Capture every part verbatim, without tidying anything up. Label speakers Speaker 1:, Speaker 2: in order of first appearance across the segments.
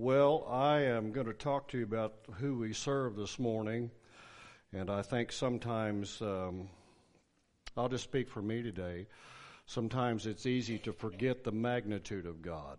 Speaker 1: Well, I am going to talk to you about who we serve this morning, and I think sometimes, um, I'll just speak for me today, sometimes it's easy to forget the magnitude of God.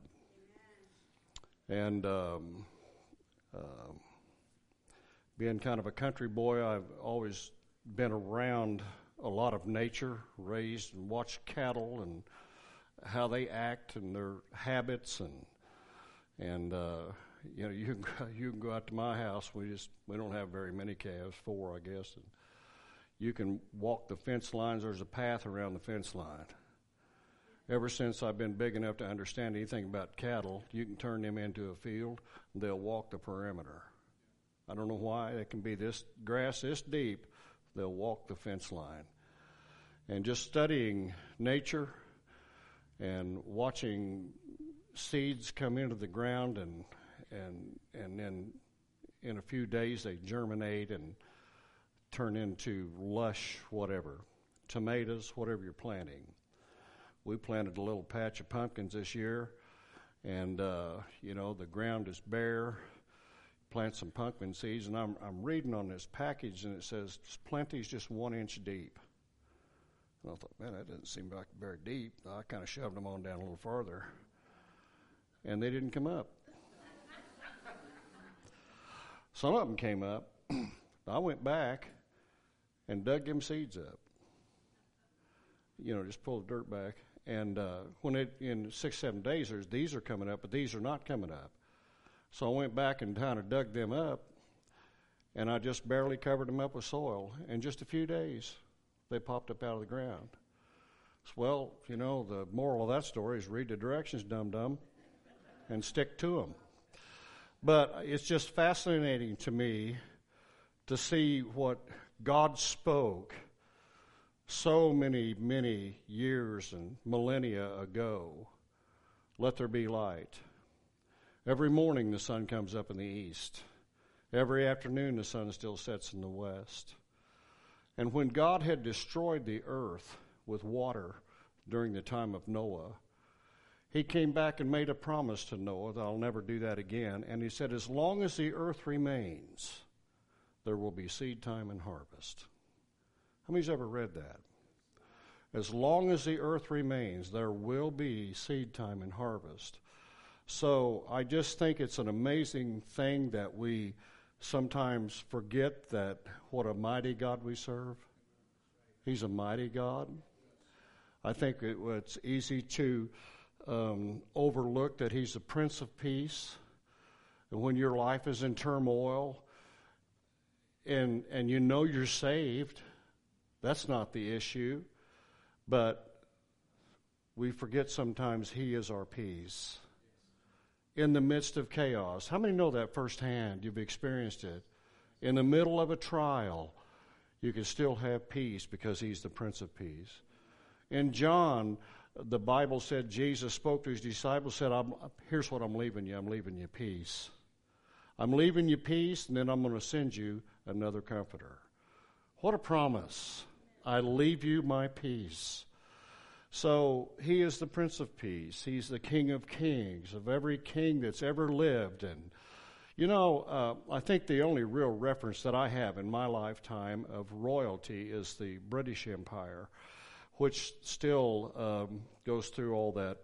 Speaker 1: And um, uh, being kind of a country boy, I've always been around a lot of nature, raised and watched cattle and how they act and their habits, and and uh, you know you can go, you can go out to my house. We just we don't have very many calves, four I guess. And you can walk the fence lines. There's a path around the fence line. Ever since I've been big enough to understand anything about cattle, you can turn them into a field, and they'll walk the perimeter. I don't know why. It can be this grass this deep. They'll walk the fence line. And just studying nature and watching seeds come into the ground, and and and then in a few days they germinate and turn into lush whatever, tomatoes, whatever you're planting. We planted a little patch of pumpkins this year, and uh, you know the ground is bare. Plant some pumpkin seeds, and I'm I'm reading on this package, and it says plenty's just one inch deep. And I thought, man, that doesn't seem like very deep. I kind of shoved them on down a little farther, and they didn't come up. Some of them came up. I went back and dug them seeds up. You know, just pull the dirt back. And uh, when it in six, seven days, there's these are coming up, but these are not coming up. So I went back and kind of dug them up, and I just barely covered them up with soil. In just a few days, they popped up out of the ground. So, well, you know, the moral of that story is read the directions, dum-dum, and stick to them. But it's just fascinating to me to see what God spoke so many, many years and millennia ago. Let there be light. Every morning the sun comes up in the east. Every afternoon the sun still sets in the west. And when God had destroyed the earth with water during the time of Noah, he came back and made a promise to Noah that I'll never do that again. And he said, as long as the earth remains, there will be seed time and harvest. How many's ever read that? As long as the earth remains, there will be seed time and harvest. So I just think it's an amazing thing that we sometimes forget that what a mighty God we serve. He's a mighty God. I think it, it's easy to um, overlook that he's the Prince of Peace. And when your life is in turmoil and and you know you're saved, that's not the issue. But we forget sometimes he is our peace. In the midst of chaos. How many know that firsthand? You've experienced it. In the middle of a trial, you can still have peace because he's the Prince of Peace. In John, the Bible said Jesus spoke to his disciples, said, I'm, here's what I'm leaving you. I'm leaving you peace. I'm leaving you peace, and then I'm going to send you another comforter. What a promise. I leave you my peace. So he is the Prince of Peace. He's the King of Kings, of every king that's ever lived. And, you know, uh, I think the only real reference that I have in my lifetime of royalty is the British Empire, which still um, goes through all that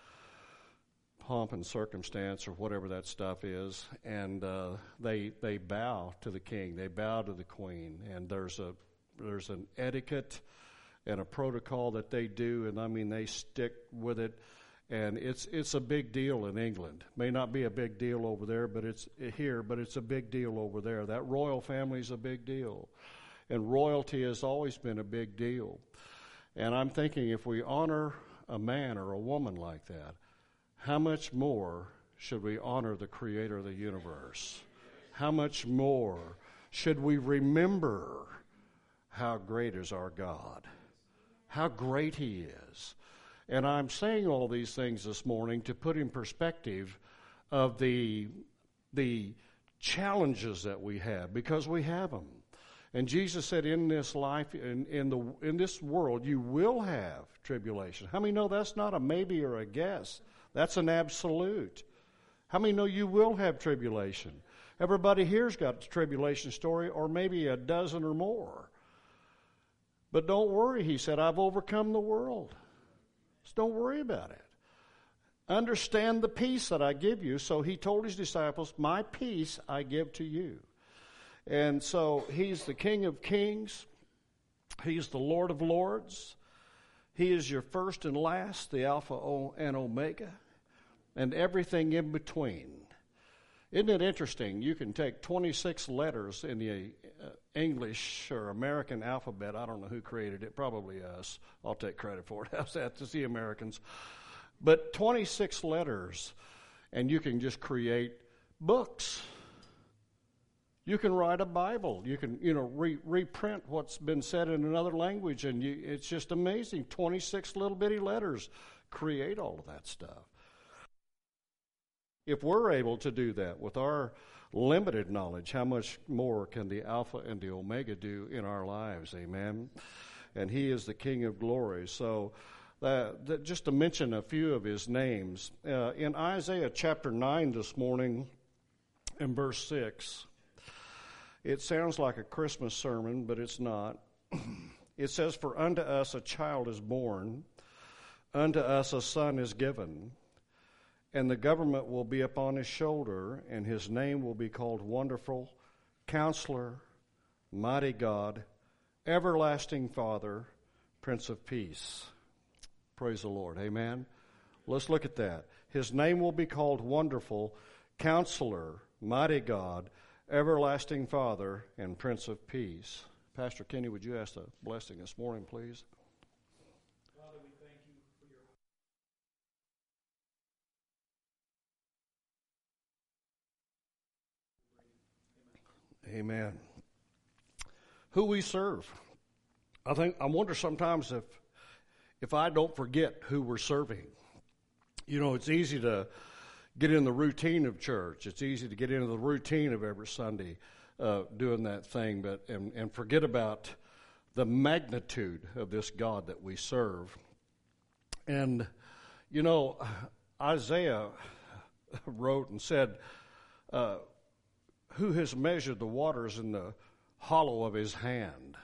Speaker 1: pomp and circumstance or whatever that stuff is. And uh, they they bow to the king. They bow to the queen. And there's a there's an etiquette and a protocol that they do, and I mean they stick with it, and it's it's a big deal in England. May not be a big deal over there, but it's here, but it's a big deal over there. That royal family is a big deal, and royalty has always been a big deal. And I'm thinking if we honor a man or a woman like that, how much more should we honor the Creator of the universe? How much more should we remember how great is our God? How great he is. And I'm saying all these things this morning to put in perspective of the, the challenges that we have, because we have them. And Jesus said in this life, in, in, the, in this world, you will have tribulation. How many know that's not a maybe or a guess? That's an absolute. How many know you will have tribulation? Everybody here's got a tribulation story, or maybe a dozen or more. But don't worry, he said, I've overcome the world. So don't worry about it. Understand the peace that I give you. So he told his disciples, my peace I give to you. And so he's the King of Kings. He's the Lord of Lords. He is your first and last, the Alpha and Omega, and everything in between. Isn't it interesting? You can take twenty-six letters in the uh, English or American alphabet. I don't know who created it, probably us. I'll take credit for it. How's that? To the Americans. But twenty-six letters, and you can just create books. You can write a Bible. You can, you know, re- reprint what's been said in another language, and you, it's just amazing. twenty-six little bitty letters create all of that stuff. If we're able to do that with our limited knowledge, how much more can the Alpha and the Omega do in our lives? Amen. And he is the King of glory. So uh, that, just to mention a few of his names, uh, in Isaiah chapter nine this morning, in verse six, it sounds like a Christmas sermon, but it's not. It says, for unto us a child is born, unto us a son is given, and the government will be upon his shoulder, and his name will be called Wonderful, Counselor, Mighty God, Everlasting Father, Prince of Peace. Praise the Lord. Amen. Let's look at that. His name will be called Wonderful, Counselor, Mighty God, Everlasting Father, and Prince of Peace. Pastor Kenny, would you ask the blessing this morning, please?
Speaker 2: Father, we thank you for your...
Speaker 1: Amen. Who we serve. I think I wonder sometimes if if I don't forget who we're serving. You know, it's easy to get in the routine of church. It's easy to get into the routine of every Sunday uh, doing that thing, but and, and forget about the magnitude of this God that we serve. And, you know, Isaiah wrote and said, uh, who has measured the waters in the hollow of his hand?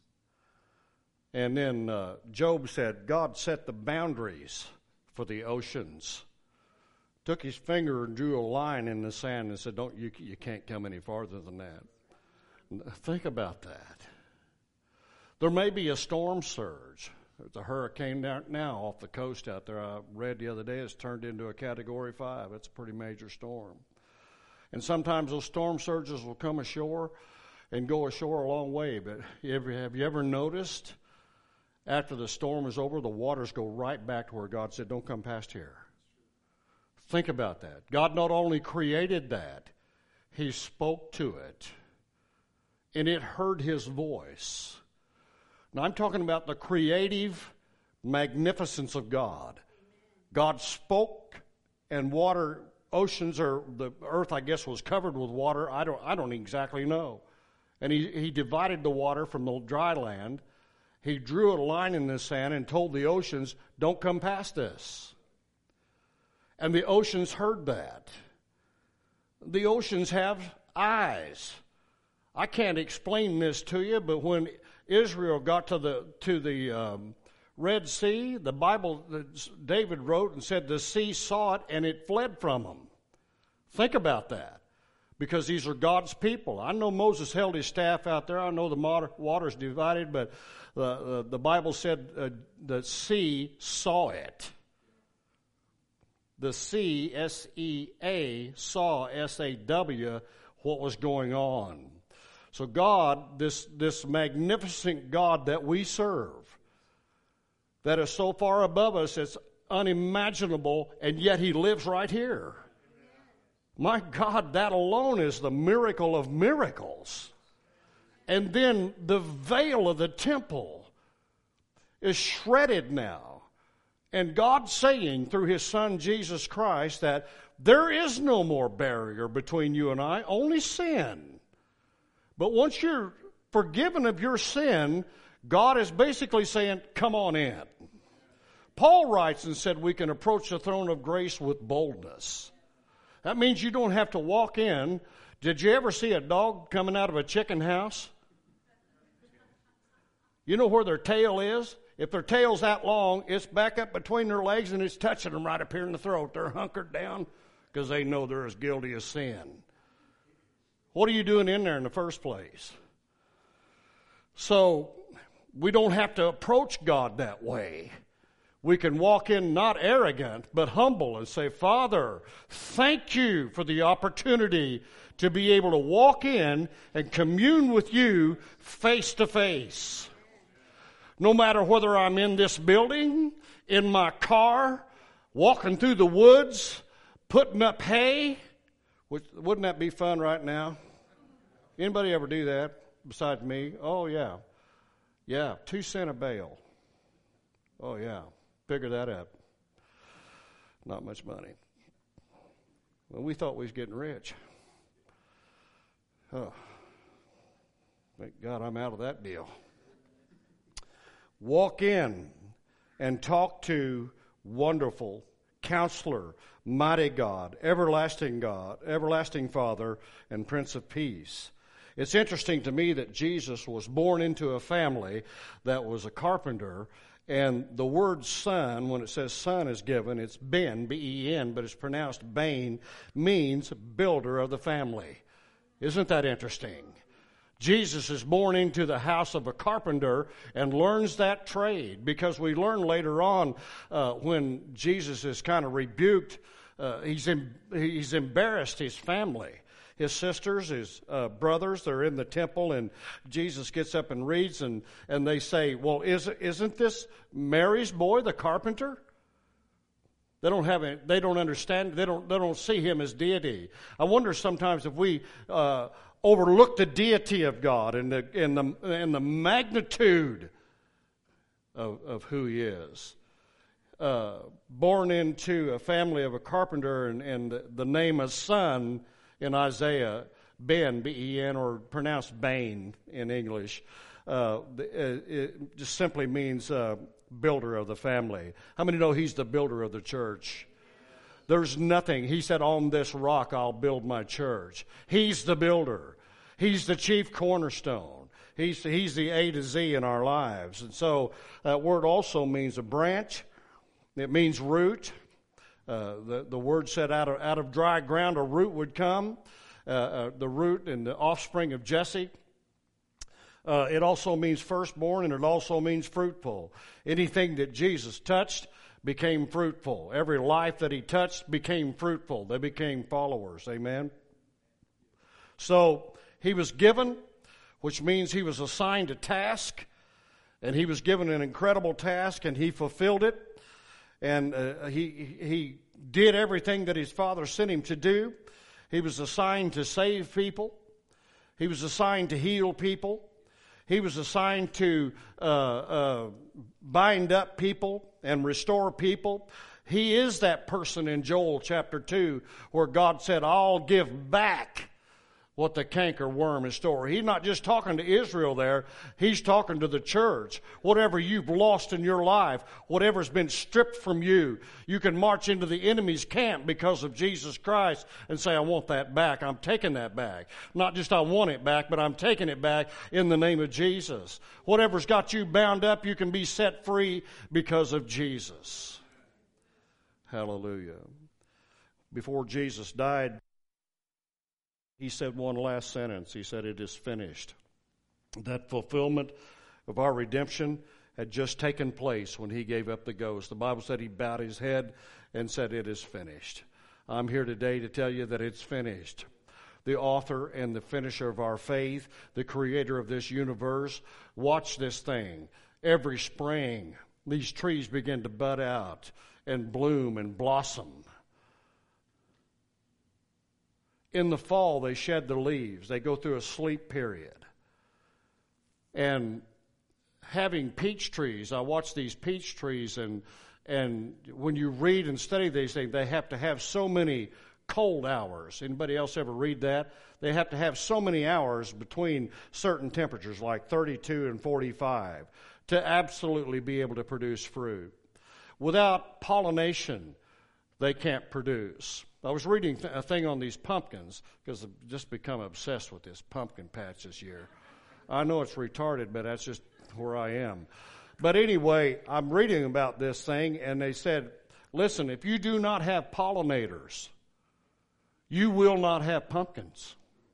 Speaker 1: And then uh, Job said, God set the boundaries for the oceans. Took his finger and drew a line in the sand and said, "Don't you? You can't come any farther than that." Think about that. There may be a storm surge. There's a hurricane out now off the coast out there. I read the other day it's turned into a Category five. It's a pretty major storm. And sometimes those storm surges will come ashore and go ashore a long way. But have you ever noticed after the storm is over, the waters go right back to where God said, don't come past here. Think about that. God not only created that, he spoke to it, and it heard his voice. Now, I'm talking about the creative magnificence of God. God spoke, and water, oceans, or the earth, I guess, was covered with water. I don't, I don't exactly know. And he, he divided the water from the dry land. He drew a line in the sand and told the oceans, don't come past this. And the oceans heard that. The oceans have eyes. I can't explain this to you, but when Israel got to the to the um, Red Sea, the Bible, David wrote and said the sea saw it and it fled from them. Think about that, because these are God's people. I know Moses held his staff out there. I know the waters divided, but the, uh, the Bible said uh, the sea saw it. The sea, S E A, saw, S A W, what was going on. So God, this, this magnificent God that we serve, that is so far above us, it's unimaginable, and yet he lives right here. My God, that alone is the miracle of miracles. And then the veil of the temple is shredded now. And God's saying through his Son Jesus Christ that there is no more barrier between you and I, only sin. But once you're forgiven of your sin, God is basically saying, come on in. Paul writes and said we can approach the throne of grace with boldness. That means you don't have to walk in. Did you ever see a dog coming out of a chicken house? You know where their tail is? If their tail's that long, it's back up between their legs and it's touching them right up here in the throat. They're hunkered down because they know they're as guilty as sin. What are you doing in there in the first place? So we don't have to approach God that way. We can walk in not arrogant, but humble and say, Father, thank you for the opportunity to be able to walk in and commune with you face to face. No matter whether I'm in this building, in my car, walking through the woods, putting up hay. Which, wouldn't that be fun right now? Anybody ever do that besides me? Oh, yeah. Yeah, two cent a bale. Oh, yeah. Figure that out. Not much money. Well, we thought we was getting rich. Oh, thank God I'm out of that deal. Walk in and talk to wonderful Counselor, mighty God, everlasting God, everlasting Father, and Prince of Peace. It's interesting to me that Jesus was born into a family that was a carpenter, and the word son, when it says son is given, it's Ben, B E N, but it's pronounced Bain, means builder of the family. Isn't that interesting? Jesus is born into the house of a carpenter and learns that trade, because we learn later on uh, when Jesus is kind of rebuked, uh, he's, em- he's embarrassed his family. His sisters, his uh, brothers, they're in the temple, and Jesus gets up and reads, and, and they say, well, is, isn't this Mary's boy, the carpenter? They don't have it, they don't understand, they don't, they don't see him as deity. I wonder sometimes if we uh, overlook the deity of God and the, and the, and the magnitude of, of who he is. Uh, born into a family of a carpenter, and, and the, the name of son in Isaiah, Ben, B E N, or pronounced Bain in English, uh, it just simply means uh, builder of the family. How many know he's the builder of the church? There's nothing. He said, on this rock I'll build my church. He's the builder. He's the chief cornerstone. He's, he's the A to Z in our lives. And so that word also means a branch. It means root. Uh, the, the word said out of, out of dry ground a root would come, uh, uh, the root and the offspring of Jesse. Uh, it also means firstborn, and it also means fruitful. Anything that Jesus touched became fruitful. Every life that he touched became fruitful. They became followers. Amen? So he was given, which means he was assigned a task, and he was given an incredible task, and he fulfilled it. And uh, he he did everything that his Father sent him to do. He was assigned to save people. He was assigned to heal people. He was assigned to uh, uh, bind up people and restore people. He is that person in Joel chapter two where God said, I'll give back what the canker worm has stored. He's not just talking to Israel there. He's talking to the church. Whatever you've lost in your life, whatever's been stripped from you, you can march into the enemy's camp because of Jesus Christ and say, I want that back. I'm taking that back. Not just I want it back, but I'm taking it back in the name of Jesus. Whatever's got you bound up, you can be set free because of Jesus. Hallelujah. Before Jesus died, he said one last sentence. He said, it is finished. That fulfillment of our redemption had just taken place when he gave up the ghost. The Bible said he bowed his head and said, it is finished. I'm here today to tell you that it's finished. The author and the finisher of our faith, the creator of this universe, watch this thing. Every spring, these trees begin to bud out and bloom and blossom. In the fall, they shed their leaves. They go through a sleep period. And having peach trees, I watch these peach trees, and and when you read and study these things, they have to have so many cold hours. Anybody else ever read that? They have to have so many hours between certain temperatures, like thirty-two and forty-five, to absolutely be able to produce fruit. Without pollination, they can't produce. I was reading th- a thing on these pumpkins because I've just become obsessed with this pumpkin patch this year. I know it's retarded, but that's just where I am. But anyway, I'm reading about this thing, and they said, listen, if you do not have pollinators, you will not have pumpkins.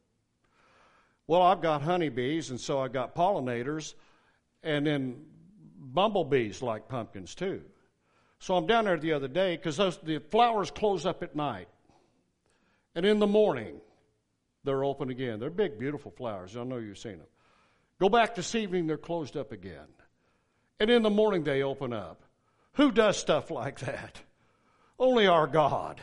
Speaker 1: Well, I've got honeybees, and so I've got pollinators, and then bumblebees like pumpkins too. So I'm down there the other day because the flowers close up at night. And in the morning, they're open again. They're big, beautiful flowers. I know you've seen them. Go back this evening, they're closed up again. And in the morning, they open up. Who does stuff like that? Only our God.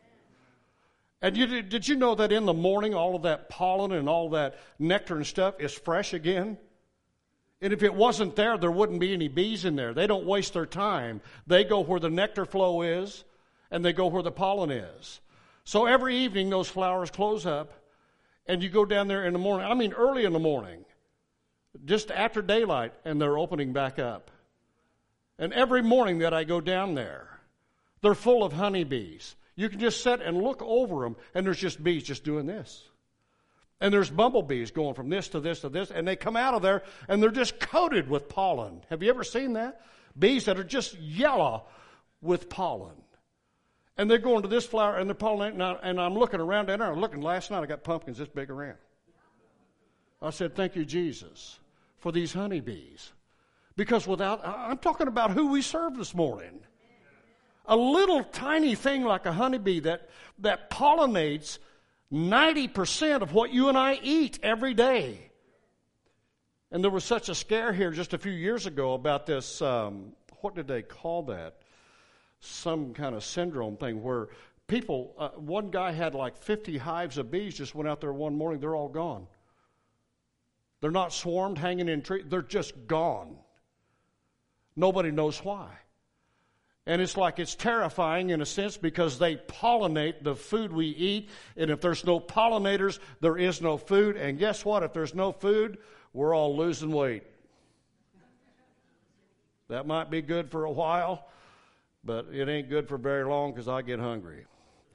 Speaker 1: And you, did you know that in the morning, all of that pollen and all that nectar and stuff is fresh again? And if it wasn't there, there wouldn't be any bees in there. They don't waste their time. They go where the nectar flow is, and they go where the pollen is. So every evening, those flowers close up, and you go down there in the morning. I mean, early in the morning, just after daylight, and they're opening back up. And every morning that I go down there, they're full of honeybees. You can just sit and look over them, and there's just bees just doing this. And there's bumblebees going from this to this to this, and they come out of there, and they're just coated with pollen. Have you ever seen that? Bees that are just yellow with pollen. And they're going to this flower, and they're pollinating, and, I, and I'm looking around down there. I'm looking last night, I got pumpkins this big around. I said, thank you, Jesus, for these honeybees. Because without, I'm talking about who we serve this morning. A little tiny thing like a honeybee that, that pollinates ninety percent of what you and I eat every day. And there was such a scare here just a few years ago about this, um, what did they call that? Some kind of syndrome thing where people, uh, one guy had like fifty hives of bees, just went out there one morning, they're all gone. They're not swarmed, hanging in trees, they're just gone. Nobody knows why. And it's like it's terrifying in a sense because they pollinate the food we eat. And if there's no pollinators, there is no food. And guess what? If there's no food, we're all losing weight. That might be good for a while, but it ain't good for very long because I get hungry.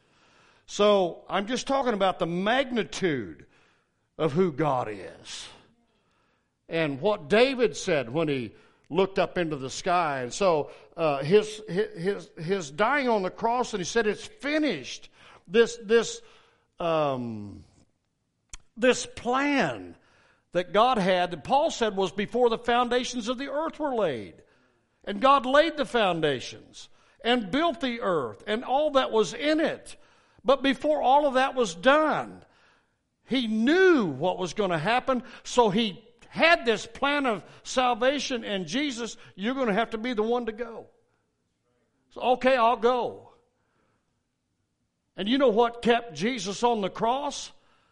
Speaker 1: So I'm just talking about the magnitude of who God is. And what David said when he looked up into the sky. And so uh, his, his his dying on the cross, and he said, it's finished. This this um, this plan that God had, that Paul said was before the foundations of the earth were laid. And God laid the foundations and built the earth and all that was in it. But before all of that was done, he knew what was going to happen, so he had this plan of salvation, and Jesus, you're going to have to be the one to go. So, okay, I'll go. And you know what kept Jesus on the cross?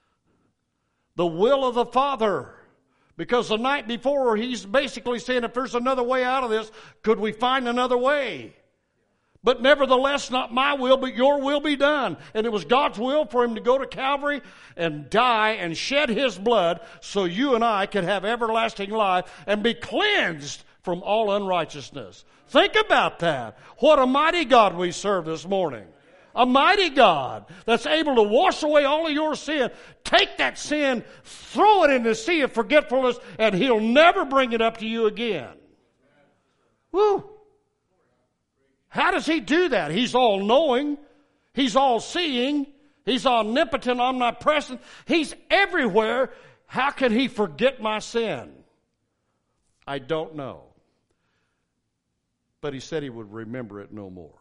Speaker 1: The will of the Father. Because the night before, he's basically saying, if there's another way out of this, could we find another way? But nevertheless, not my will, but your will be done. And it was God's will for him to go to Calvary and die and shed his blood so you and I could have everlasting life and be cleansed from all unrighteousness. Think about that. What a mighty God we serve this morning. A mighty God that's able to wash away all of your sin. Take that sin, throw it in the sea of forgetfulness, and he'll never bring it up to you again. Woo! How does he do that? He's all-knowing. He's all-seeing. He's omnipotent, omnipresent. He's everywhere. How can he forget my sin? I don't know. But he said he would remember it no more.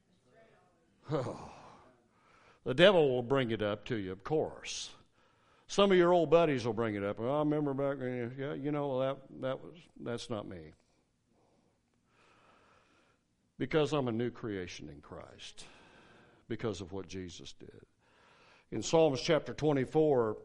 Speaker 1: Oh. The devil will bring it up to you, of course. Some of your old buddies will bring it up. Well, I remember back, yeah, you know, that that was that's not me. Because I'm a new creation in Christ. Because of what Jesus did. In Psalms chapter twenty-four,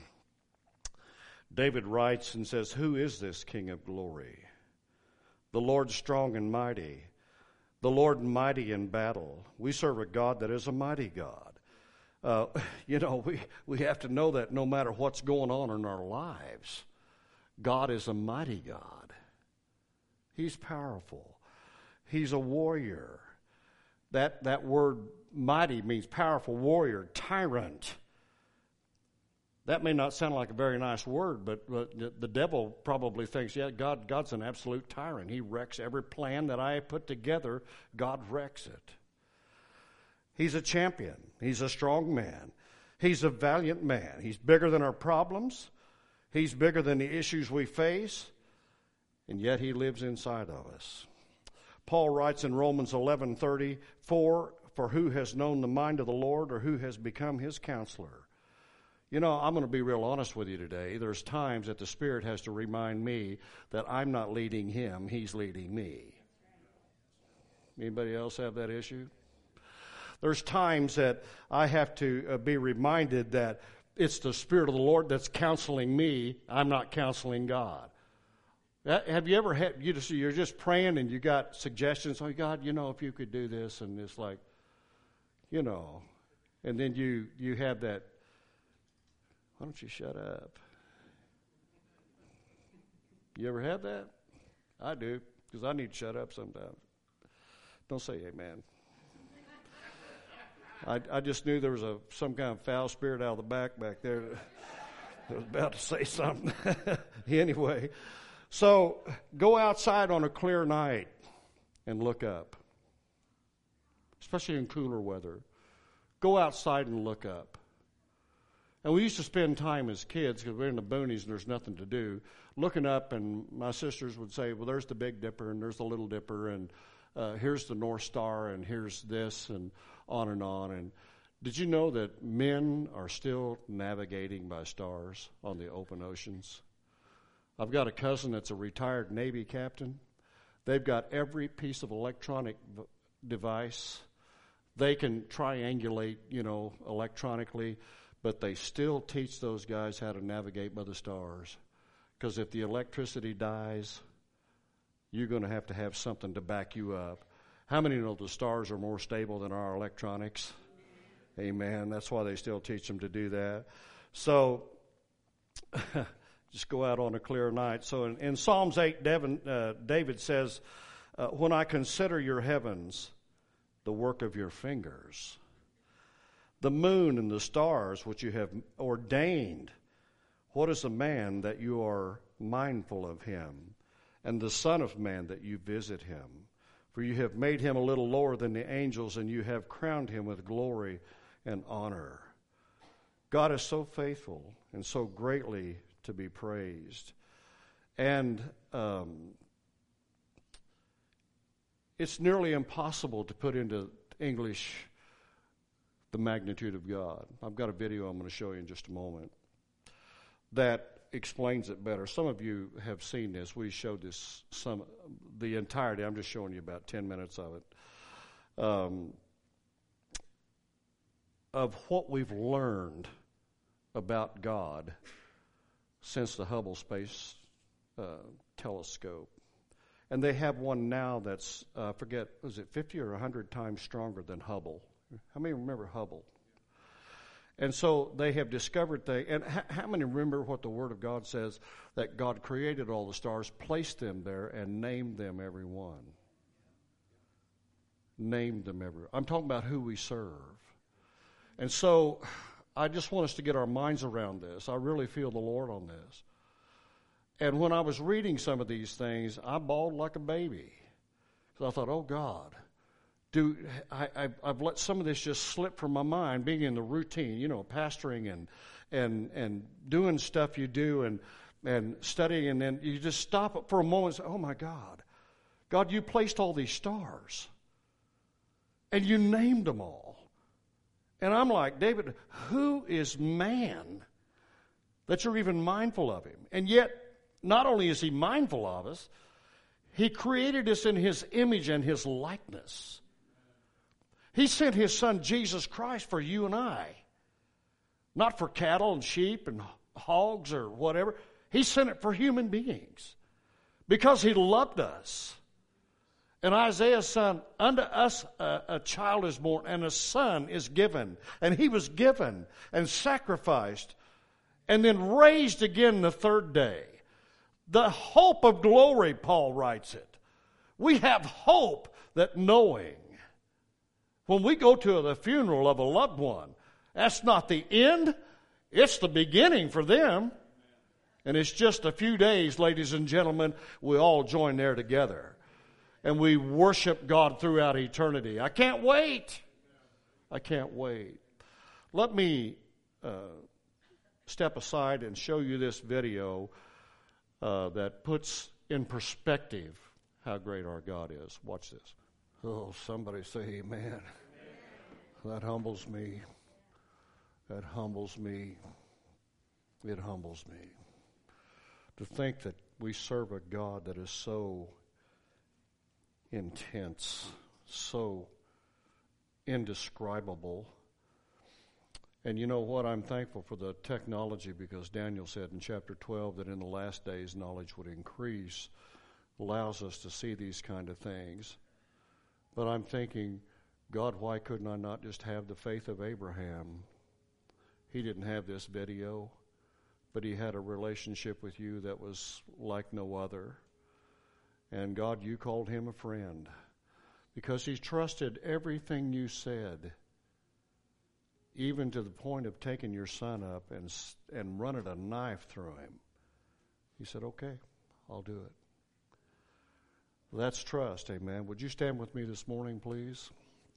Speaker 1: David writes and says, who is this King of glory? The Lord strong and mighty. The Lord mighty in battle. We serve a God that is a mighty God. Uh, you know, we, we have to know that no matter what's going on in our lives, God is a mighty God. He's powerful. He's a warrior. That, that word mighty means powerful warrior, tyrant. That may not sound like a very nice word, but, but the devil probably thinks, yeah, God, God's an absolute tyrant. He wrecks every plan that I have put together. God wrecks it. He's a champion. He's a strong man. He's a valiant man. He's bigger than our problems. He's bigger than the issues we face. And yet he lives inside of us. Paul writes in Romans eleven thirty, for, for who has known the mind of the Lord, or who has become his counselor? You know, I'm going to be real honest with you today. There's times that the Spirit has to remind me that I'm not leading him, he's leading me. Anybody else have that issue? There's times that I have to uh, be reminded that it's the Spirit of the Lord that's counseling me. I'm not counseling God. Have you ever had, you just, you're just praying and you got suggestions, oh, God, you know, if you could do this, and it's like, you know, and then you, you have that, why don't you shut up? You ever had that? I do, because I need to shut up sometimes. Don't say amen. I, I just knew there was a some kind of foul spirit out of the back back there that was about to say something. Anyway, so go outside on a clear night and look up, especially in cooler weather. Go outside and look up. And we used to spend time as kids, because we're in the boonies and there's nothing to do, looking up, and my sisters would say, well, there's the Big Dipper and there's the Little Dipper, and uh, here's the North Star, and here's this, and on and on. And did you know that men are still navigating by stars on the open oceans? I've got a cousin that's a retired Navy captain. They've got every piece of electronic v- device. They can triangulate, you know, electronically, but they still teach those guys how to navigate by the stars. Because if the electricity dies, you're going to have to have something to back you up. How many know the stars are more stable than our electronics? Amen. That's why they still teach them to do that. So just go out on a clear night. So in, in Psalms eight, Devin, uh, David says, uh, when I consider your heavens, the work of your fingers, the moon and the stars which you have ordained, what is a man that you are mindful of him, and the Son of Man that you visit him? For you have made him a little lower than the angels, and you have crowned him with glory and honor. God is so faithful and so greatly to be praised. And um, it's nearly impossible to put into English the magnitude of God. I've got a video I'm going to show you in just a moment that explains it better. Some of you have seen this. We showed this some the entirety. I'm just showing you about ten minutes of it. Um, of what we've learned about God since the Hubble Space uh, Telescope. And they have one now that's, uh, I forget, was it fifty or one hundred times stronger than Hubble? How many remember Hubble? And so they have discovered things. And h- how many remember what the Word of God says, that God created all the stars, placed them there, and named them every one? Named them every one. I'm talking about who we serve. And so I just want us to get our minds around this. I really feel the Lord on this. And when I was reading some of these things, I bawled like a baby. So I thought, oh, God. Do I, I, I've let some of this just slip from my mind, being in the routine, you know, pastoring and and and doing stuff you do and and studying, and then you just stop for a moment and say, oh, my God. God, you placed all these stars, and you named them all. And I'm like, David, who is man that you're even mindful of him? And yet, not only is he mindful of us, he created us in his image and his likeness. He sent his son Jesus Christ for you and I. Not for cattle and sheep and hogs or whatever. He sent it for human beings. Because he loved us. And Isaiah said, unto us a, a child is born, and a son is given. And he was given and sacrificed and then raised again the third day. The hope of glory, Paul writes it. We have hope that knowing When we go to the funeral of a loved one, that's not the end. It's the beginning for them. And it's just a few days, ladies and gentlemen, we all join there together. And we worship God throughout eternity. I can't wait. I can't wait. Let me uh, step aside and show you this video uh, that puts in perspective how great our God is. Watch this. Oh, somebody say amen. That humbles me. That humbles me. It humbles me. To think that we serve a God that is so intense, so indescribable. And you know what? I'm thankful for the technology, because Daniel said in chapter twelve that in the last days knowledge would increase, allows us to see these kind of things. But I'm thinking, God, why couldn't I not just have the faith of Abraham? He didn't have this video, but he had a relationship with you that was like no other. And God, you called him a friend because he trusted everything you said, even to the point of taking your son up and and running a knife through him. He said, okay, I'll do it. That's trust, amen. Would you stand with me this morning, please?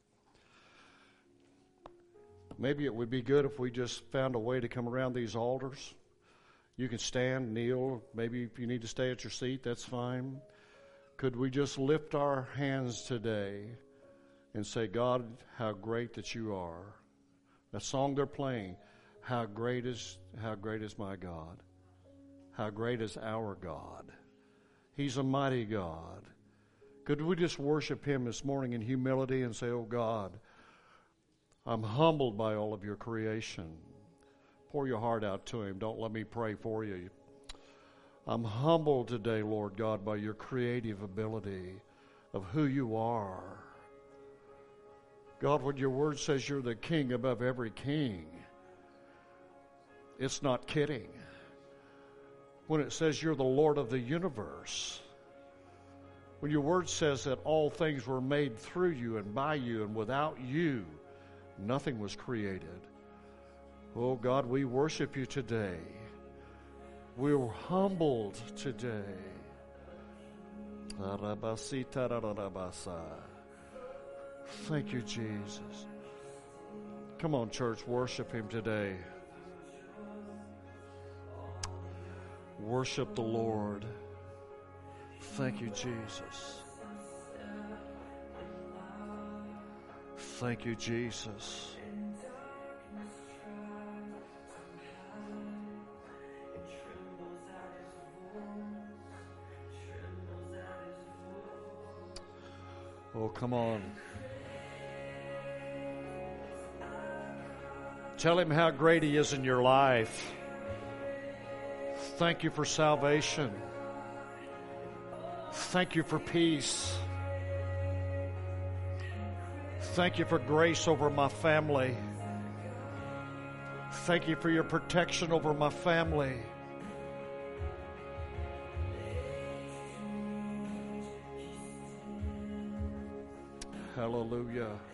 Speaker 1: Maybe it would be good if we just found a way to come around these altars. You can stand, kneel. Maybe if you need to stay at your seat, that's fine. Could we just lift our hands today and say, God, how great that you are. That song they're playing, how great is how great is my God. How great is our God. He's a mighty God. Could we just worship him this morning in humility and say, oh God, I'm humbled by all of your creation. Pour your heart out to him. Don't let me pray for you. I'm humbled today, Lord God, by your creative ability of who you are. God, when your word says you're the king above every king, it's not kidding. When it says you're the Lord of the universe, when your word says that all things were made through you and by you, and without you, nothing was created. Oh God, we worship you today. We're humbled today. Thank you, Jesus. Come on, church, worship him today. Worship the Lord. Thank you, Jesus. Thank you, Jesus. Oh, come on. Tell him how great he is in your life. Thank you for salvation. Thank you for peace. Thank you for grace over my family. Thank you for your protection over my family. Hallelujah.